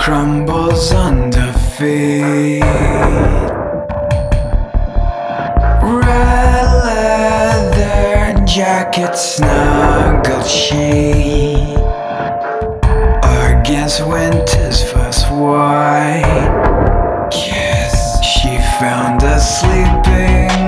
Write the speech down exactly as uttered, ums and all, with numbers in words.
crumbles under feet. Red leather jacket, snuggled she against winter's first white kiss. She found us sleeping